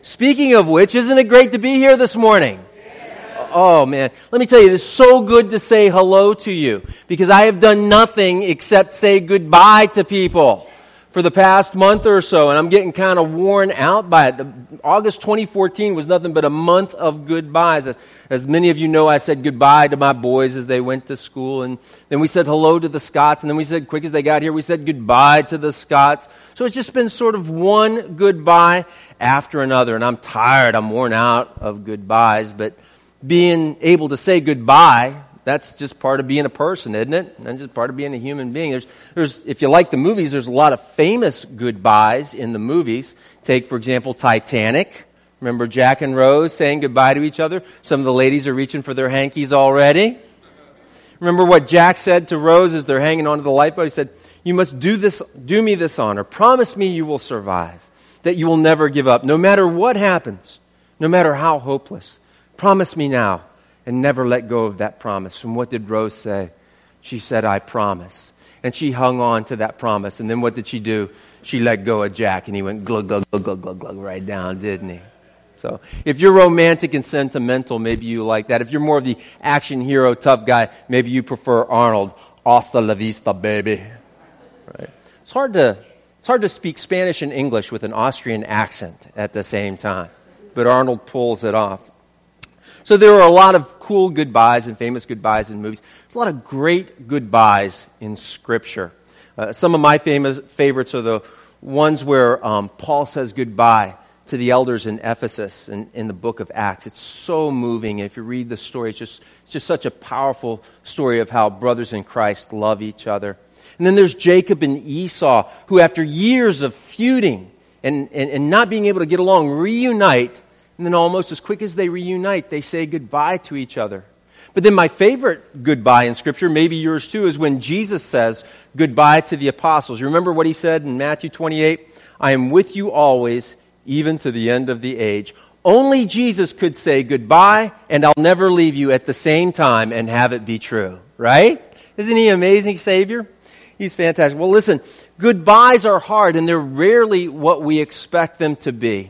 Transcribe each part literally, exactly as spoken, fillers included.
Speaking of which, isn't it great to be here this morning? Oh, man. Let me tell you, it's so good to say hello to you because I have done nothing except say goodbye to people for the past month or so, and I'm getting kind of worn out by it. The, August twenty fourteen was nothing but a month of goodbyes. As, as many of you know, I said goodbye to my boys as they went to school, and then we said hello to the Scots, and then we said, quick as they got here, we said goodbye to the Scots. So it's just been sort of one goodbye after another, and I'm tired, I'm worn out of goodbyes, but being able to say goodbye, that's just part of being a person, isn't it? That's just part of being a human being. There's, there's, if you like the movies, there's a lot of famous goodbyes in the movies. Take, for example, Titanic. Remember Jack and Rose saying goodbye to each other? Some of the ladies are reaching for their hankies already. Remember what Jack said to Rose as they're hanging onto the lifeboat? He said, "You must do this, do me this honor. Promise me you will survive, that you will never give up, no matter what happens, no matter how hopeless. Promise me now," and never let go of that promise. And what did Rose say? She said, "I promise." And she hung on to that promise. And then what did she do? She let go of Jack, and he went glug, glug, glug, glug, glug, glug, right down, didn't he? So if you're romantic and sentimental, maybe you like that. If you're more of the action hero, tough guy, maybe you prefer Arnold. Hasta la vista, baby. Right? It's hard to, it's hard to speak Spanish and English with an Austrian accent at the same time. But Arnold pulls it off. So there are a lot of cool goodbyes and famous goodbyes in movies. There's a lot of great goodbyes in Scripture. Uh, some of my famous favorites are the ones where um, Paul says goodbye to the elders in Ephesus in, in the book of Acts. It's so moving. If you read the story, it's just, it's just such a powerful story of how brothers in Christ love each other. And then there's Jacob and Esau, who after years of feuding and, and, and not being able to get along, reunite. And then almost as quick as they reunite, they say goodbye to each other. But then my favorite goodbye in Scripture, maybe yours too, is when Jesus says goodbye to the apostles. You remember what he said in Matthew twenty-eight? "I am with you always, even to the end of the age." Only Jesus could say goodbye and I'll never leave you at the same time and have it be true. Right? Isn't he an amazing Savior? He's fantastic. Well, listen, goodbyes are hard and they're rarely what we expect them to be.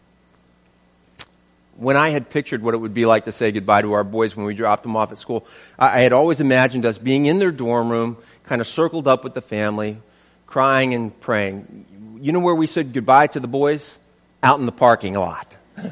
When I had pictured what it would be like to say goodbye to our boys when we dropped them off at school, I had always imagined us being in their dorm room, kind of circled up with the family, crying and praying. You know where we said goodbye to the boys? Out in the parking lot.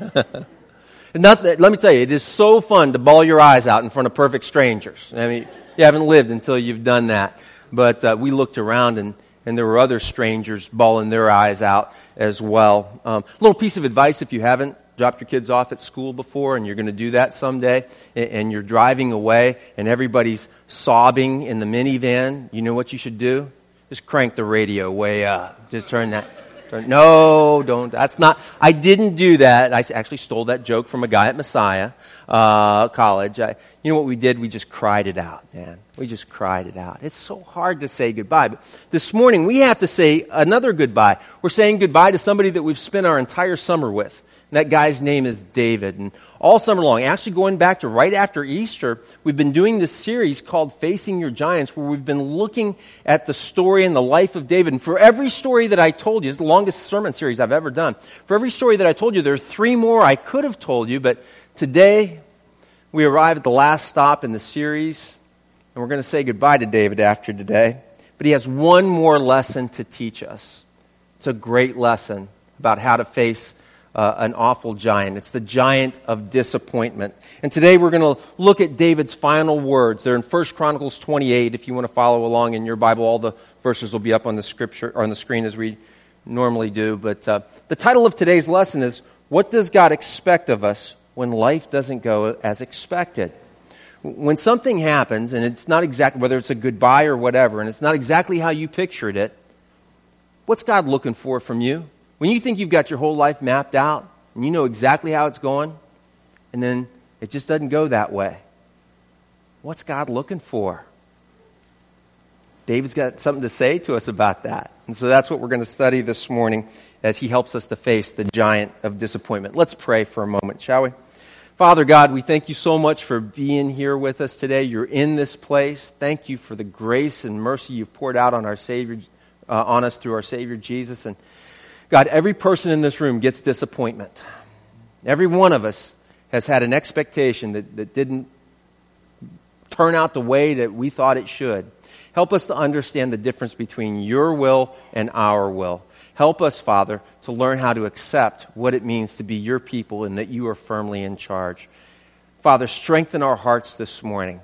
Not that, let me tell you, it is so fun to bawl your eyes out in front of perfect strangers. I mean, you haven't lived until you've done that. But uh, we looked around and, and there were other strangers bawling their eyes out as well. Um, little piece of advice if you haven't dropped your kids off at school before and you're going to do that someday, and, and you're driving away and everybody's sobbing in the minivan, you know what you should do? Just crank the radio way up. Just turn that. Turn, no, don't. That's not. I didn't do that. I actually stole that joke from a guy at Messiah uh, College. I, you know what we did? We just cried it out, man. We just cried it out. It's so hard to say goodbye. But this morning we have to say another goodbye. We're saying goodbye to somebody that we've spent our entire summer with. And that guy's name is David. And all summer long, actually going back to right after Easter, we've been doing this series called Facing Your Giants, where we've been looking at the story and the life of David. And for every story that I told you, it's the longest sermon series I've ever done. For every story that I told you, there are three more I could have told you, but today we arrive at the last stop in the series, and we're going to say goodbye to David after today. But he has one more lesson to teach us. It's a great lesson about how to face Uh, an awful giant. It's the giant of disappointment. And today we're going to look at David's final words. They're in First Chronicles twenty-eight. If you want to follow along in your Bible, all the verses will be up on the scripture or on the screen as we normally do. But uh, the title of today's lesson is, "What does God expect of us when life doesn't go as expected?" When something happens, and it's not exactly, whether it's a goodbye or whatever, and it's not exactly how you pictured it, what's God looking for from you? When you think you've got your whole life mapped out and you know exactly how it's going, and then it just doesn't go that way, what's God looking for? David's got something to say to us about that. And so that's what we're going to study this morning as he helps us to face the giant of disappointment. Let's pray for a moment, shall we? Father God, we thank you so much for being here with us today. You're in this place. Thank you for the grace and mercy you've poured out on our Savior, uh, on us through our Savior Jesus. And God, every person in this room gets disappointment. Every one of us has had an expectation that, that didn't turn out the way that we thought it should. Help us to understand the difference between your will and our will. Help us, Father, to learn how to accept what it means to be your people and that you are firmly in charge. Father, strengthen our hearts this morning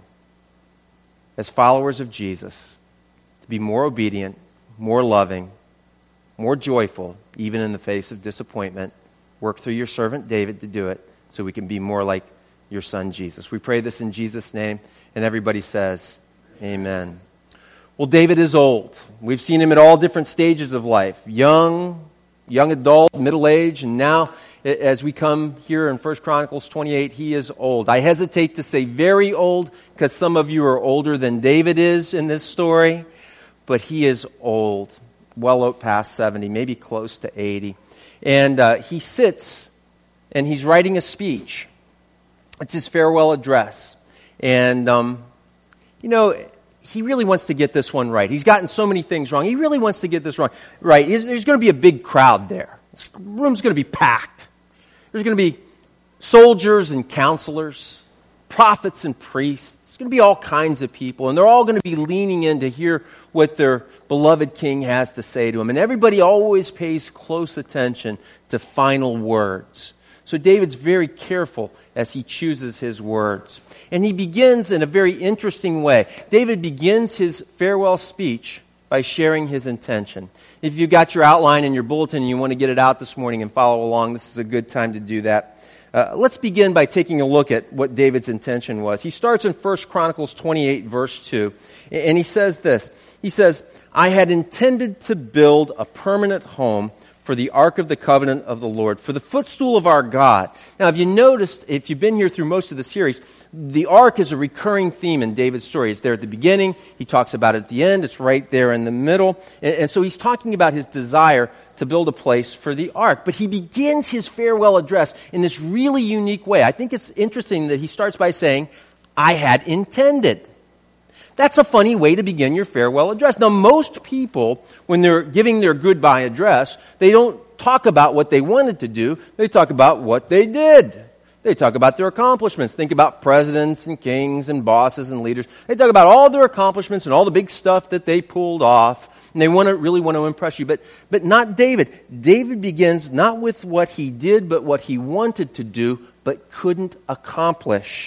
as followers of Jesus to be more obedient, more loving, more joyful, even in the face of disappointment. Work through your servant David to do it so we can be more like your son Jesus. We pray this in Jesus' name, and everybody says, amen. Well, David is old. We've seen him at all different stages of life. Young, young adult, middle age, and now as we come here in First Chronicles twenty-eight, he is old. I hesitate to say very old because some of you are older than David is in this story, but he is old, well past seventy, maybe close to eighty. And uh, he sits and he's writing a speech. It's his farewell address. And, um, you know, he really wants to get this one right. He's gotten so many things wrong. He really wants to get this wrong. Right. There's going to be a big crowd there. This room's going to be packed. There's going to be soldiers and counselors, prophets and priests. It's going to be all kinds of people. And they're all going to be leaning in to hear what their beloved king has to say to him. And everybody always pays close attention to final words. So David's very careful as he chooses his words. And he begins in a very interesting way. David begins his farewell speech by sharing his intention. If you've got your outline in your bulletin and you want to get it out this morning and follow along, this is a good time to do that. Uh, let's begin by taking a look at what David's intention was. He starts in First Chronicles twenty-eight, verse two, and he says this. He says, I had intended to build a permanent home for the Ark of the Covenant of the Lord, for the footstool of our God. Now, have you noticed, if you've been here through most of the series, the Ark is a recurring theme in David's story. It's there at the beginning. He talks about it at the end. It's right there in the middle. And, and so he's talking about his desire to build a place for the Ark. But he begins his farewell address in this really unique way. I think it's interesting that he starts by saying, I had intended. That's a funny way to begin your farewell address. Now, most people, when they're giving their goodbye address, they don't talk about what they wanted to do. They talk about what they did. They talk about their accomplishments. Think about presidents and kings and bosses and leaders. They talk about all their accomplishments and all the big stuff that they pulled off. And they want to really want to impress you. But, but not David. David begins not with what he did, but what he wanted to do, but couldn't accomplish.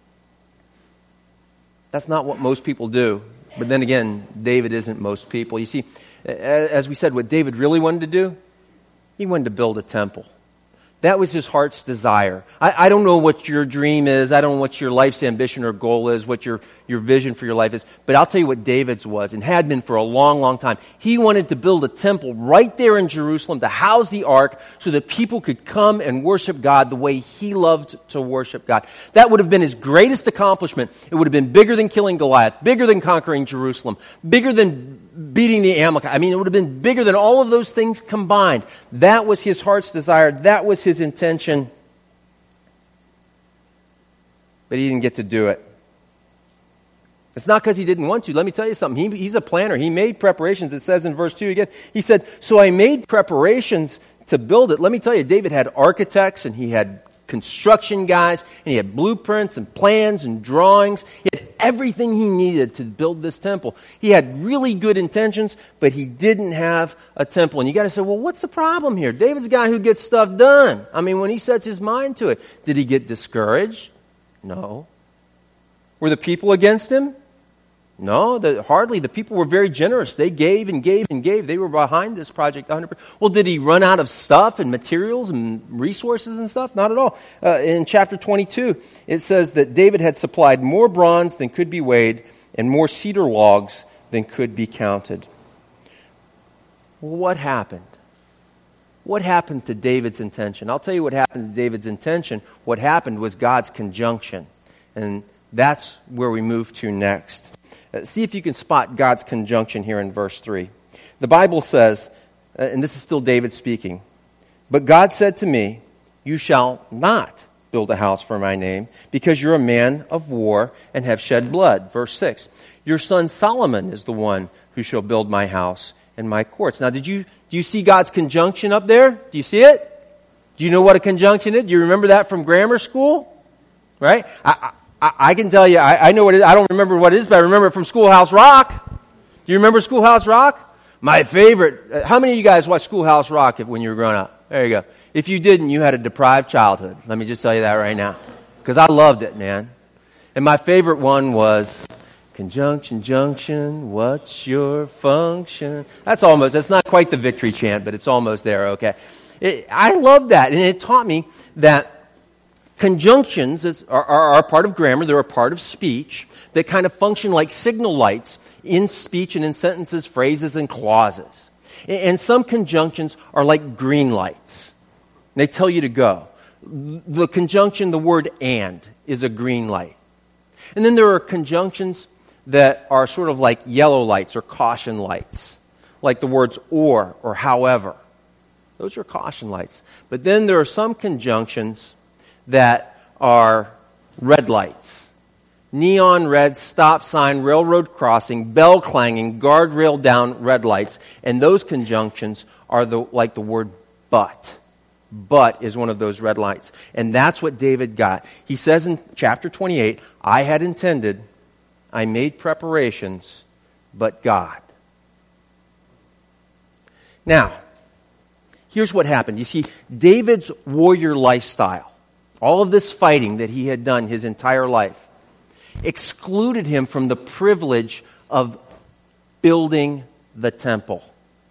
That's not what most people do. But then again, David isn't most people. You see, as we said, what David really wanted to do, he wanted to build a temple. That was his heart's desire. I, I don't know what your dream is. I don't know what your life's ambition or goal is, what your, your vision for your life is. But I'll tell you what David's was and had been for a long, long time. He wanted to build a temple right there in Jerusalem to house the ark so that people could come and worship God the way he loved to worship God. That would have been his greatest accomplishment. It would have been bigger than killing Goliath, bigger than conquering Jerusalem, bigger than beating the Amalekite. I mean, it would have been bigger than all of those things combined. That was his heart's desire. That was his intention. But he didn't get to do it. It's not because he didn't want to. Let me tell you something. He, he's a planner. He made preparations. It says in verse two again, he said, so I made preparations to build it. Let me tell you, David had architects and he had construction guys, and he had blueprints and plans and drawings. He had everything he needed to build this temple. He had really good intentions, but he didn't have a temple. And you got to say, well, what's the problem here? David's a guy who gets stuff done. I mean, when he sets his mind to it, did he get discouraged? No. Were the people against him? No, the, hardly. The people were very generous. They gave and gave and gave. They were behind this project one hundred percent. Well, did he run out of stuff and materials and resources and stuff? Not at all. Uh, in chapter twenty-two, it says that David had supplied more bronze than could be weighed and more cedar logs than could be counted. What happened? What happened to David's intention? I'll tell you what happened to David's intention. What happened was God's conjunction. And that's where we move to next. See if you can spot God's conjunction here in verse three. The Bible says, and this is still David speaking, but God said to me, you shall not build a house for my name, because you're a man of war and have shed blood. Verse six, your son Solomon is the one who shall build my house and my courts. Now, did you do you see God's conjunction up there? Do you see it? Do you know what a conjunction is? Do you remember that from grammar school? Right? I, I, I can tell you, I, I know what it is. I don't remember what it is, but I remember it from Schoolhouse Rock. Do you remember Schoolhouse Rock? My favorite. How many of you guys watched Schoolhouse Rock when you were growing up? There you go. If you didn't, you had a deprived childhood. Let me just tell you that right now. Because I loved it, man. And my favorite one was, conjunction, junction, what's your function? That's almost, that's not quite the victory chant, but it's almost there, okay? It, I love that, and it taught me that conjunctions is, are, are, are a part of grammar. They're a part of speech that kind of function like signal lights in speech and in sentences, phrases, and clauses. And, and some conjunctions are like green lights. They tell you to go. The conjunction, the word and, is a green light. And then there are conjunctions that are sort of like yellow lights or caution lights, like the words or or however. Those are caution lights. But then there are some conjunctions that are red lights. Neon red, stop sign, railroad crossing, bell clanging, guardrail down, red lights. And those conjunctions are the like the word but. But is one of those red lights. And that's what David got. He says in chapter twenty-eight, I had intended, I made preparations, but God. Now, here's what happened. You see, David's warrior lifestyle, all of this fighting that he had done his entire life, excluded him from the privilege of building the temple.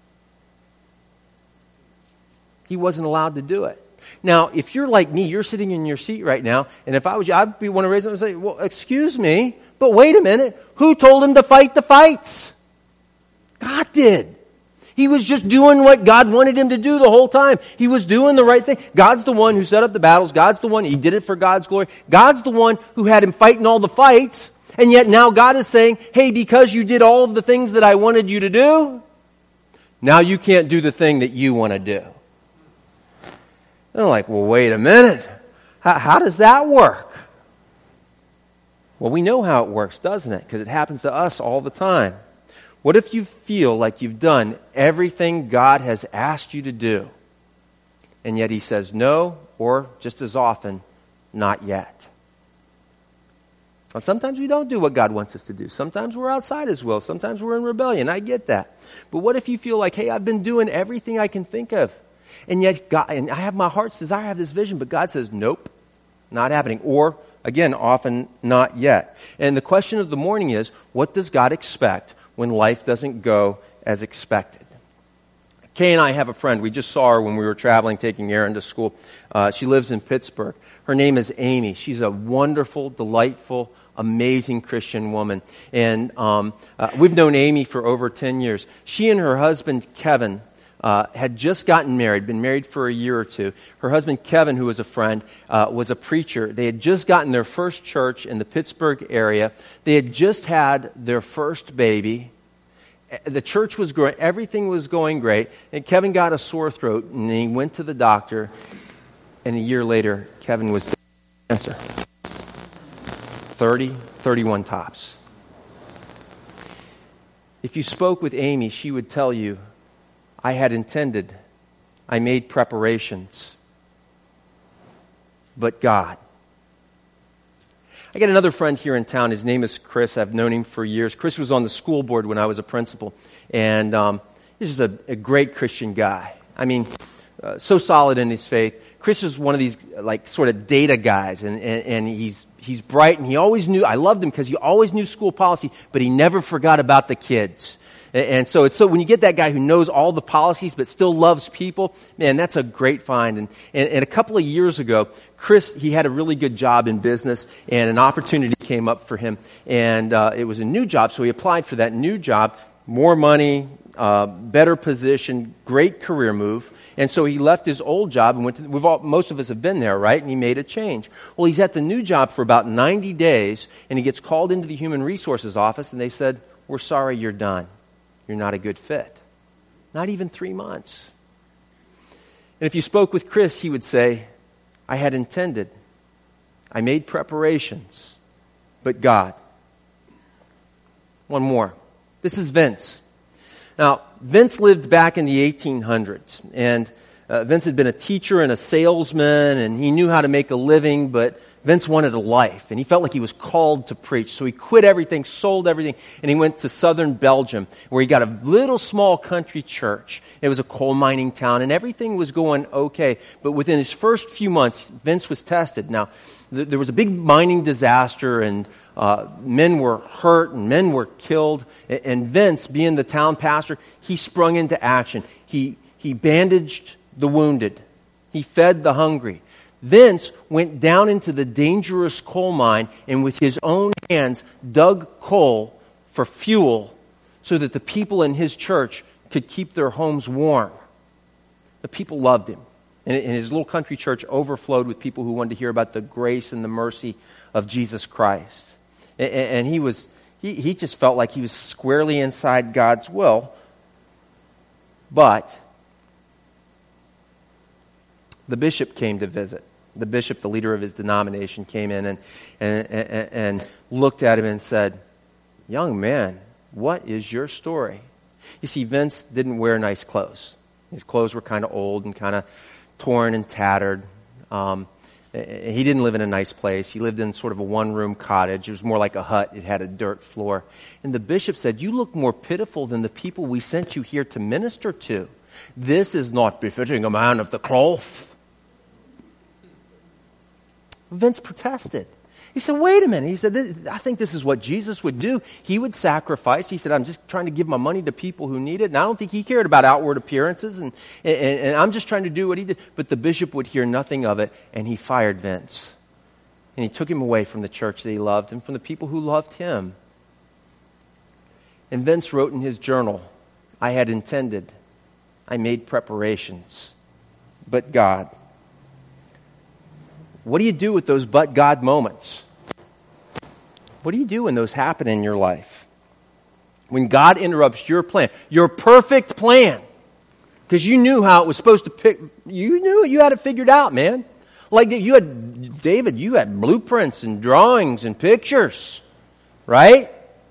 He wasn't allowed to do it. Now, if you're like me, you're sitting in your seat right now, and if I was you, I'd be one to raise up and say, well, excuse me, but wait a minute. Who told him to fight the fights? God did. He was just doing what God wanted him to do the whole time. He was doing the right thing. God's the one who set up the battles. God's the one, he did it for God's glory. God's the one who had him fighting all the fights, and yet now God is saying, hey, because you did all of the things that I wanted you to do, now you can't do the thing that you want to do. And I'm like, well, wait a minute. How, how does that work? Well, we know how it works, doesn't it? Because it happens to us all the time. What if you feel like you've done everything God has asked you to do, and yet he says no, or just as often, not yet? Well, sometimes we don't do what God wants us to do. Sometimes we're outside his will. Sometimes we're in rebellion. I get that. But what if you feel like, hey, I've been doing everything I can think of, and yet God, and I have my heart's desire, I have this vision, but God says, nope, not happening. Or, again, often not yet. And the question of the morning is, what does God expect when life doesn't go as expected? Kay and I have a friend. We just saw her when we were traveling, taking Erin to school. Uh, she lives in Pittsburgh. Her name is Amy. She's a wonderful, delightful, amazing Christian woman. And um, uh, we've known Amy for over ten years. She and her husband, Kevin, Uh, had just gotten married, been married for a year or two. Her husband, Kevin, who was a friend, uh, was a preacher. They had just gotten their first church in the Pittsburgh area. They had just had their first baby. The church was growing. Everything was going great. And Kevin got a sore throat, and he went to the doctor. And a year later, Kevin was dead of cancer. thirty, thirty-one tops. If you spoke with Amy, she would tell you, I had intended, I made preparations, but God. I got another friend here in town. His name is Chris. I've known him for years. Chris was on the school board when I was a principal, and um, he's just a, a great Christian guy. I mean, uh, so solid in his faith. Chris is one of these like sort of data guys, and, and, and he's he's bright, and he always knew. I loved him because he always knew school policy, but he never forgot about the kids. And so it's so when you get that guy who knows all the policies but still loves people, man, that's a great find. And, and, and a couple of years ago, Chris, he had a really good job in business, and an opportunity came up for him. And uh, it was a new job, so he applied for that new job, more money, uh, better position, great career move. And so he left his old job and went to, we've all, most of us have been there, right? And he made a change. Well, he's at the new job for about ninety days, and he gets called into the human resources office, and they said, we're sorry, you're done. You're not a good fit. Not even three months. And if you spoke with Chris, he would say, I had intended. I made preparations. But God. One more. This is Vince. Now, Vince lived back in the eighteen hundreds. And Uh, Vince had been a teacher and a salesman, and he knew how to make a living, but Vince wanted a life, and he felt like he was called to preach. So he quit everything, sold everything, and he went to southern Belgium, where he got a little small country church. It was a coal mining town, and everything was going okay. But within his first few months, Vince was tested. Now, th- there was a big mining disaster, and uh, men were hurt, and men were killed. And, and Vince, being the town pastor, he sprung into action. He he bandaged the wounded. He fed the hungry. Vince went down into the dangerous coal mine and with his own hands dug coal for fuel so that the people in his church could keep their homes warm. The people loved him. And his little country church overflowed with people who wanted to hear about the grace and the mercy of Jesus Christ. And he was he, he just felt like he was squarely inside God's will. But the bishop came to visit. The bishop, the leader of his denomination, came in and, and, and, and looked at him and said, "Young man, what is your story?" You see, Vince didn't wear nice clothes. His clothes were kind of old and kind of torn and tattered. Um, he didn't live in a nice place. He lived in sort of a one-room cottage. It was more like a hut. It had a dirt floor. And the bishop said, "You look more pitiful than the people we sent you here to minister to. This is not befitting a man of the cloth." Vince protested. He said, "Wait a minute." He said, "I think this is what Jesus would do. He would sacrifice." He said, "I'm just trying to give my money to people who need it." And I don't think he cared about outward appearances. And, and, and I'm just trying to do what he did. But the bishop would hear nothing of it. And he fired Vince. And he took him away from the church that he loved and from the people who loved him. And Vince wrote in his journal, "I had intended. I made preparations. But God." What do you do with those but God moments? What do you do when those happen in your life? When God interrupts your plan, your perfect plan, because you knew how it was supposed to pick, you knew it, you had it figured out, man. Like you had, David, you had blueprints and drawings and pictures, right?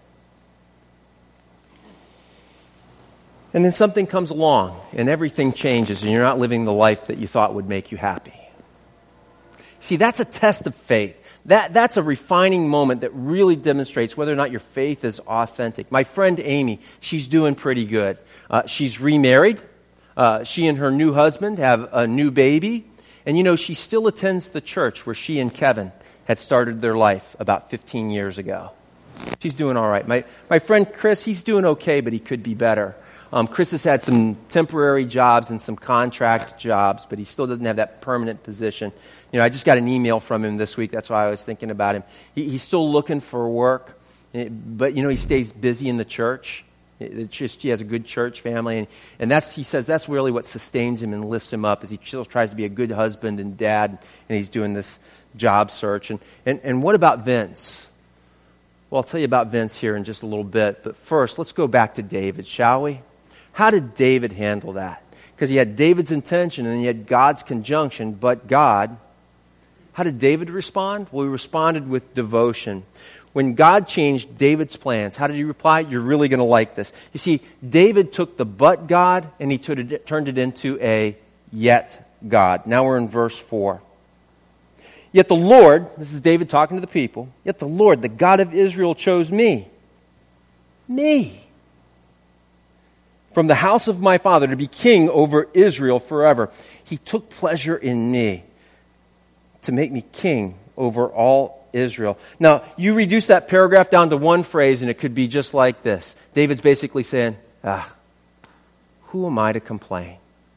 And then something comes along and everything changes and you're not living the life that you thought would make you happy. See, that's a test of faith. That, that's a refining moment that really demonstrates whether or not your faith is authentic. My friend Amy, she's doing pretty good. Uh, she's remarried. Uh, she and her new husband have a new baby. And you know, she still attends the church where she and Kevin had started their life about fifteen years ago. She's doing all right. My, my friend Chris, he's doing okay, but he could be better. Um, Chris has had some temporary jobs and some contract jobs, but he still doesn't have that permanent position. You know, I just got an email from him this week. That's why I was thinking about him. He, he's still looking for work, but, you know, he stays busy in the church. It's just, he has a good church family, and, and that's, he says that's really what sustains him and lifts him up, as he still tries to be a good husband and dad, and he's doing this job search. And, and, and what about Vince? Well, I'll tell you about Vince here in just a little bit, but first, let's go back to David, shall we? How did David handle that? Because he had David's intention and he had God's conjunction, but God. How did David respond? Well, he responded with devotion. When God changed David's plans, how did he reply? You're really going to like this. You see, David took the but God and he turned it into a yet God. Now we're in verse four. Yet the Lord, this is David talking to the people, yet the Lord, the God of Israel, chose me. Me. From the house of my father to be king over Israel forever. He took pleasure in me to make me king over all Israel. Now, you reduce that paragraph down to one phrase and it could be just like this. David's basically saying, ah, who am I to complain?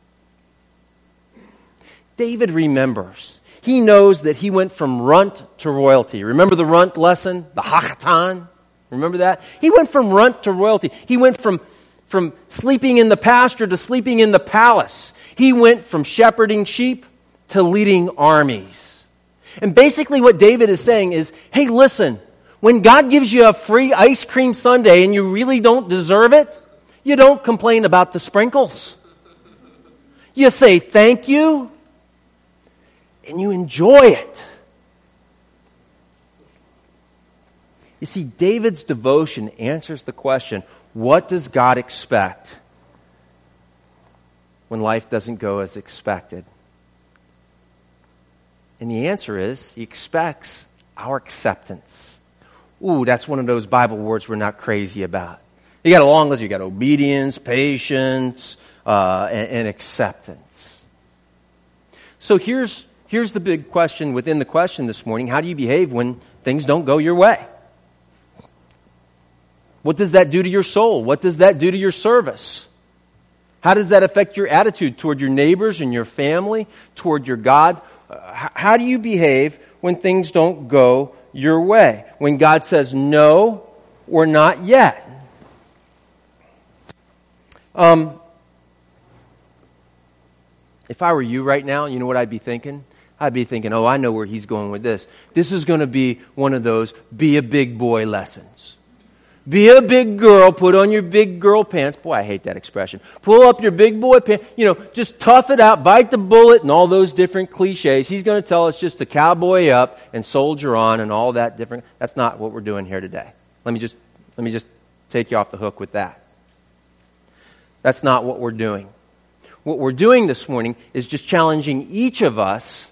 David remembers. He knows that he went from runt to royalty. Remember the runt lesson? The hachatan? Remember that? He went from runt to royalty. He went from From sleeping in the pasture to sleeping in the palace. He went from shepherding sheep to leading armies. And basically what David is saying is, hey, listen, when God gives you a free ice cream sundae and you really don't deserve it, you don't complain about the sprinkles. You say thank you, and you enjoy it. You see, David's devotion answers the question, what does God expect? when life doesn't go as expected? And the answer is, he expects our acceptance. Ooh, that's one of those Bible words we're not crazy about. You got a long list. You got obedience, patience, uh, and, and acceptance. So here's here's the big question within the question this morning. How do you behave when things don't go your way? What does that do to your soul? What does that do to your service? How does that affect your attitude toward your neighbors and your family, toward your God? Uh, how do you behave when things don't go your way? When God says no or not yet? Um, if I were you right now, you know what I'd be thinking? I'd be thinking, oh, I know where he's going with this. This is going to be one of those be a big boy lessons. Be a big girl, put on your big girl pants. Boy, I hate that expression. Pull up your big boy pants. You know, just tough it out, bite the bullet, and all those different cliches. He's going to tell us just to cowboy up and soldier on and all that different. That's not what we're doing here today. Let me just let me just take you off the hook with that. That's not what we're doing. What we're doing this morning is just challenging each of us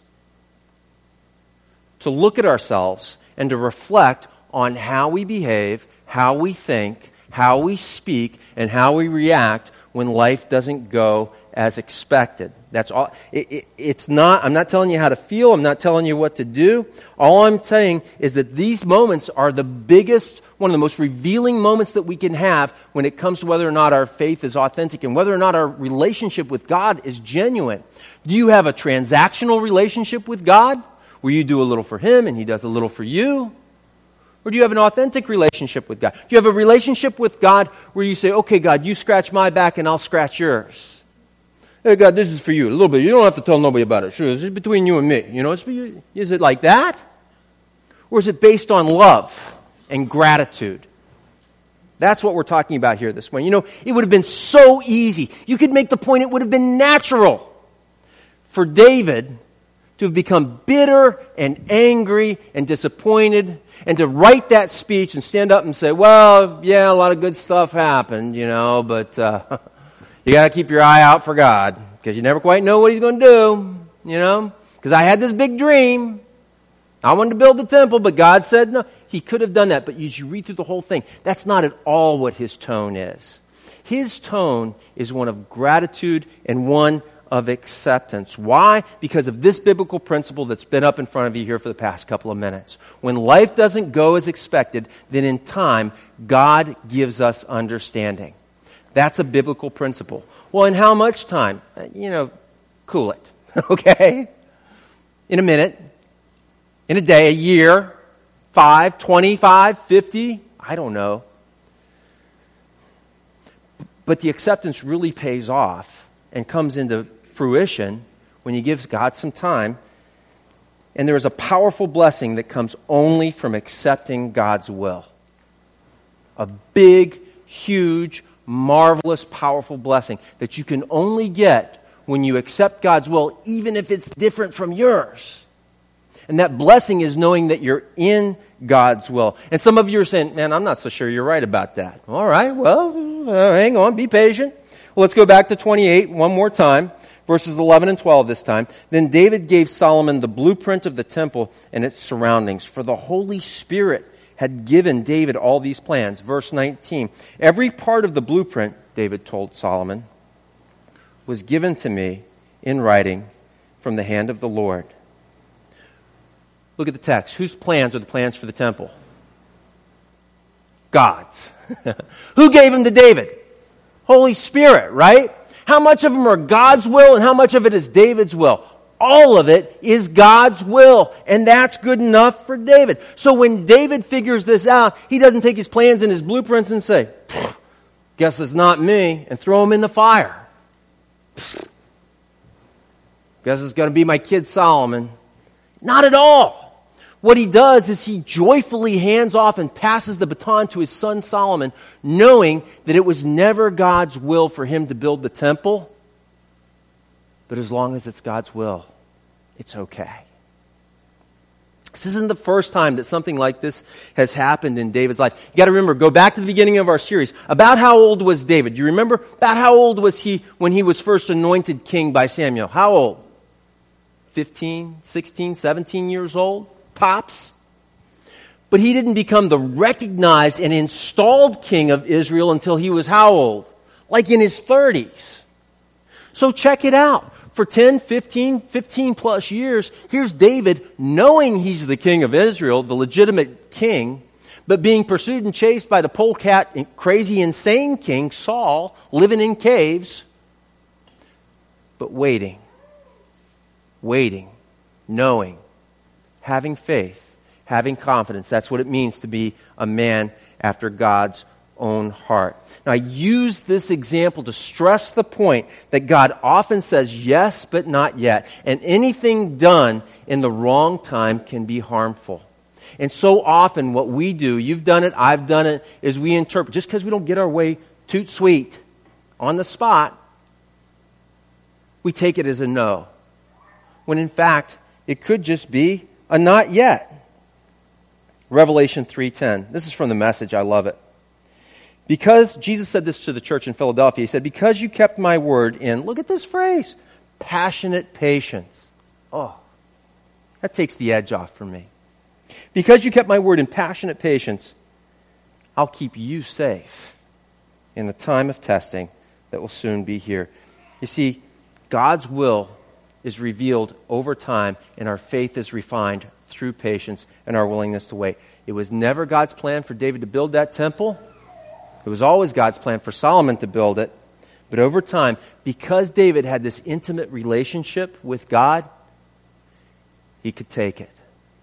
to look at ourselves and to reflect on how we behave, how we think, how we speak, and how we react when life doesn't go as expected. That's all. It, it, it's not, I'm not telling you how to feel. I'm not telling you what to do. All I'm saying is that these moments are the biggest, one of the most revealing moments that we can have when it comes to whether or not our faith is authentic and whether or not our relationship with God is genuine. Do you have a transactional relationship with God where you do a little for Him and He does a little for you? Or do you have an authentic relationship with God? Do you have a relationship with God where you say, okay, God, you scratch my back and I'll scratch yours? Hey, God, this is for you. A little bit. You don't have to tell nobody about it. Sure, this is between you and me. You know, it's for you. Is it like that? Or is it based on love and gratitude? That's what we're talking about here this morning. You know, it would have been so easy. You could make the point it would have been natural for David to have become bitter and angry and disappointed and to write that speech and stand up and say, well, yeah, a lot of good stuff happened, you know, but uh, you got to keep your eye out for God because you never quite know what He's going to do, you know, because I had this big dream. I wanted to build the temple, but God said no. He could have done that, but as you read through the whole thing, that's not at all what his tone is. His tone is one of gratitude and one of acceptance. Why? Because of this biblical principle that's been up in front of you here for the past couple of minutes. When life doesn't go as expected, then in time, God gives us understanding. That's a biblical principle. Well, in how much time? You know, cool it. Okay? In a minute, in a day, a year, five, twenty-five, fifty, I don't know. But the acceptance really pays off and comes into fruition when you give God some time. And there is a powerful blessing that comes only from accepting God's will. A big, huge, marvelous, powerful blessing that you can only get when you accept God's will, even if it's different from yours. And that blessing is knowing that you're in God's will. And some of you are saying, man, I'm not so sure you're right about that. All right, well, uh, hang on, be patient. Well, let's go back to twenty-eight one more time. Verses eleven and twelve this time. Then David gave Solomon the blueprint of the temple and its surroundings, for the Holy Spirit had given David all these plans. Verse nineteen. Every part of the blueprint, David told Solomon, was given to me in writing from the hand of the Lord. Look at the text. Whose plans are the plans for the temple? God's. Who gave them to David? Holy Spirit, right? How much of them are God's will and how much of it is David's will? All of it is God's will, and that's good enough for David. So when David figures this out, he doesn't take his plans and his blueprints and say, guess it's not me, and throw them in the fire. Guess it's going to be my kid Solomon. Not at all. What he does is he joyfully hands off and passes the baton to his son Solomon, knowing that it was never God's will for him to build the temple. But as long as it's God's will, it's okay. This isn't the first time that something like this has happened in David's life. You got to remember, go back to the beginning of our series. About how old was David? Do you remember? About how old was he when he was first anointed king by Samuel? How old? fifteen, sixteen, seventeen years old? Tops? But he didn't become the recognized and installed king of Israel until he was how old? Like in his thirties. So check it out. For ten, fifteen, fifteen plus years, here's David knowing he's the king of Israel, the legitimate king, but being pursued and chased by the polecat, crazy, insane king, Saul, living in caves, but waiting, waiting, knowing, having faith, having confidence. That's what it means to be a man after God's own heart. Now, I use this example to stress the point that God often says yes, but not yet. And anything done in the wrong time can be harmful. And so often what we do, you've done it, I've done it, is we interpret, just because we don't get our way toot sweet on the spot, we take it as a no. When in fact, it could just be a not yet. Revelation three ten. This is from the Message. I love it. Because, Jesus said this to the church in Philadelphia, he said, because you kept my word in, look at this phrase, passionate patience. Oh, that takes the edge off for me. Because you kept my word in passionate patience, I'll keep you safe in the time of testing that will soon be here. You see, God's will is revealed over time, and our faith is refined through patience and our willingness to wait. It was never God's plan for David to build that temple. It was always God's plan for Solomon to build it. But over time, because David had this intimate relationship with God, he could take it.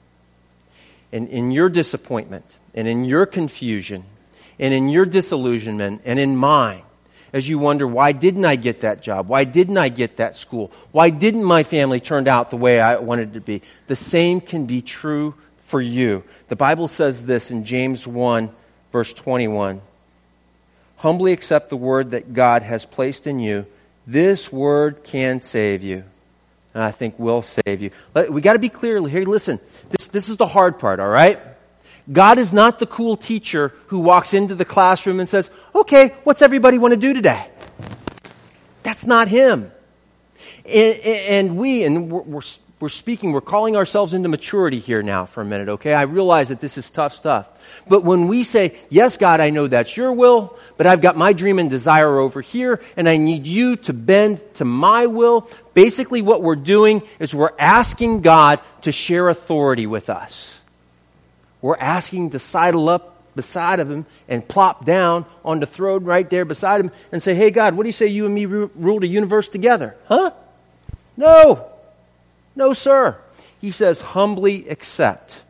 And in your disappointment, and in your confusion, and in your disillusionment, and in mine, as you wonder, why didn't I get that job? Why didn't I get that school? Why didn't my family turn out the way I wanted it to be? The same can be true for you. The Bible says this in James one, verse twenty-one. Humbly accept the word that God has placed in you. This word can save you. And I think will save you. We got to be clear here. Listen, this, this is the hard part, all right? God is not the cool teacher who walks into the classroom and says, okay, what's everybody want to do today? That's not Him. And, and we, and we're, we're, we're speaking, we're calling ourselves into maturity here now for a minute, okay? I realize that this is tough stuff. But when we say, yes, God, I know that's your will, but I've got my dream and desire over here, and I need you to bend to my will, basically what we're doing is we're asking God to share authority with us. We're asking to sidle up beside of Him and plop down on the throne right there beside Him and say, hey, God, what do you say you and me ru- rule the universe together? Huh? No. No, sir. He says, humbly accept.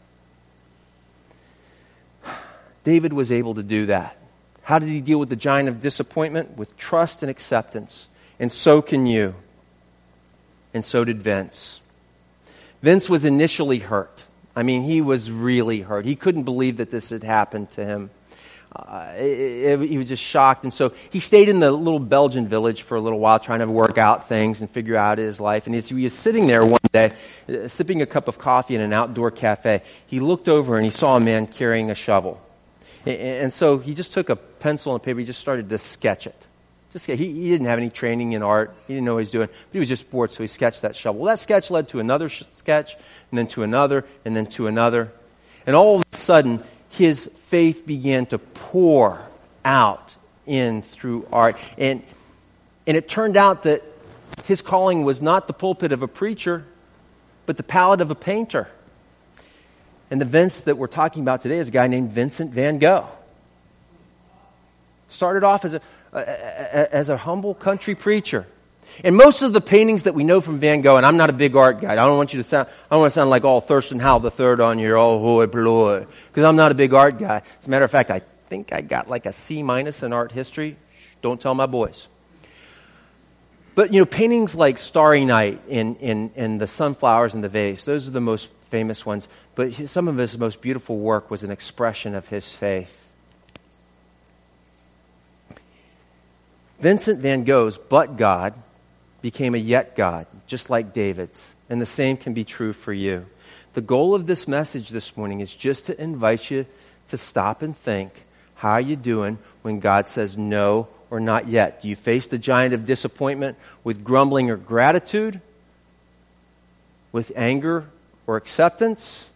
David was able to do that. How did he deal with the giant of disappointment? With trust and acceptance. And so can you. And so did Vince. Vince was initially hurt. I mean, he was really hurt. He couldn't believe that this had happened to him. Uh, it, it, he was just shocked. And so he stayed in the little Belgian village for a little while trying to work out things and figure out his life. And as he was sitting there one day, uh, sipping a cup of coffee in an outdoor cafe, he looked over and he saw a man carrying a shovel. And, and so he just took a pencil and paper. He just started to sketch it. Just he, he didn't have any training in art. He didn't know what he was doing. But he was just bored, so he sketched that shovel. Well, that sketch led to another sh- sketch, and then to another, and then to another. And all of a sudden, his faith began to pour out in through art. And, and it turned out that his calling was not the pulpit of a preacher, but the palette of a painter. And the Vince that we're talking about today is a guy named Vincent van Gogh. Started off as a as a humble country preacher. And most of the paintings that we know from Van Gogh, and I'm not a big art guy. I don't want you to sound, I don't want to sound like all Thurston Howell the Third on your oh boy, boy, because I'm not a big art guy. As a matter of fact, I think I got like a C minus in art history. Don't tell my boys. But you know, paintings like Starry Night and in, in, in the sunflowers in the vase, those are the most famous ones. But his, some of his most beautiful work was an expression of his faith. Vincent van Gogh's but God became a yet God, just like David's. And the same can be true for you. The goal of this message this morning is just to invite you to stop and think, how are you doing when God says no or not yet? Do you face the giant of disappointment with grumbling or gratitude? With anger or acceptance?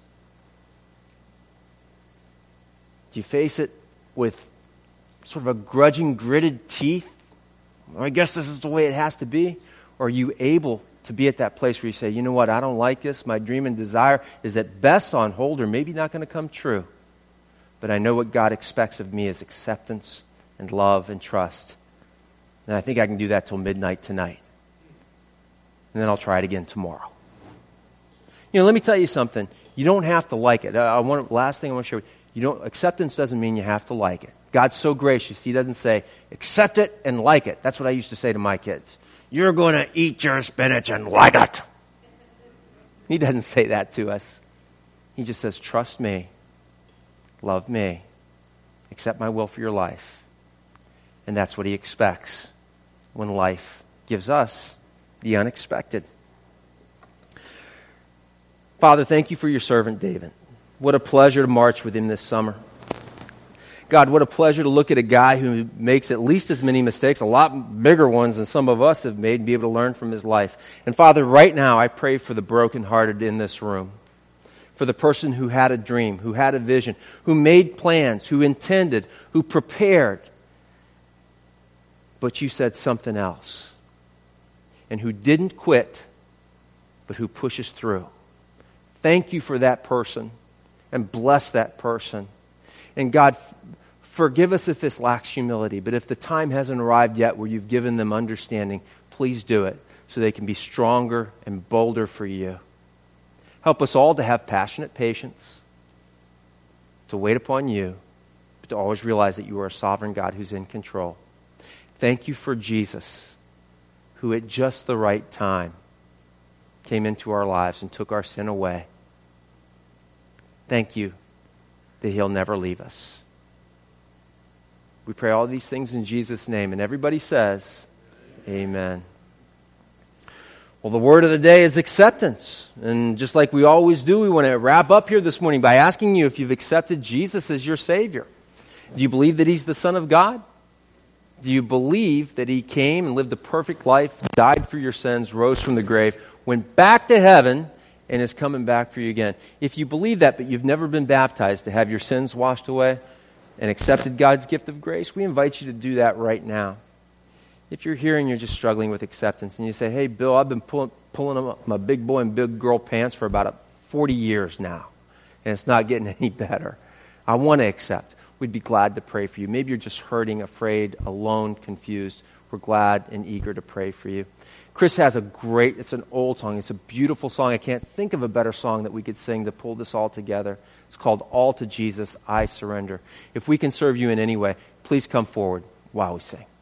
Do you face it with sort of a grudging, gritted teeth? I guess this is the way it has to be. Or are you able to be at that place where you say, you know what, I don't like this. My dream and desire is at best on hold or maybe not going to come true. But I know what God expects of me is acceptance and love and trust. And I think I can do that till midnight tonight. And then I'll try it again tomorrow. You know, let me tell you something. You don't have to like it. I want last thing I want to share with you. You don't, acceptance doesn't mean you have to like it. God's so gracious. He doesn't say, accept it and like it. That's what I used to say to my kids. You're going to eat your spinach and like it. He doesn't say that to us. He just says, trust me, love me, accept my will for your life. And that's what he expects when life gives us the unexpected. Father, thank you for your servant David. What a pleasure to march with him this summer. God, what a pleasure to look at a guy who makes at least as many mistakes, a lot bigger ones than some of us have made, and be able to learn from his life. And Father, right now I pray for the brokenhearted in this room, for the person who had a dream, who had a vision, who made plans, who intended, who prepared, but you said something else, and who didn't quit, but who pushes through. Thank you for that person, and bless that person. And God, forgive us if this lacks humility, but if the time hasn't arrived yet where you've given them understanding, please do it so they can be stronger and bolder for you. Help us all to have passionate patience, to wait upon you, but to always realize that you are a sovereign God who's in control. Thank you for Jesus, who at just the right time came into our lives and took our sin away. Thank you that he'll never leave us. We pray all these things in Jesus' name. And everybody says, amen. Well, the word of the day is acceptance. And just like we always do, we want to wrap up here this morning by asking you if you've accepted Jesus as your Savior. Do you believe that he's the Son of God? Do you believe that he came and lived a perfect life, died for your sins, rose from the grave, went back to heaven, and is coming back for you again? If you believe that, but you've never been baptized to have your sins washed away and accepted God's gift of grace, we invite you to do that right now. If you're here and you're just struggling with acceptance and you say, hey, Bill, I've been pull, pulling up my big boy and big girl pants for about forty years now, and it's not getting any better. I want to accept. We'd be glad to pray for you. Maybe you're just hurting, afraid, alone, confused. We're glad and eager to pray for you. Chris has a great, it's an old song. It's a beautiful song. I can't think of a better song that we could sing to pull this all together. It's called All to Jesus, I Surrender. If we can serve you in any way, please come forward while we sing.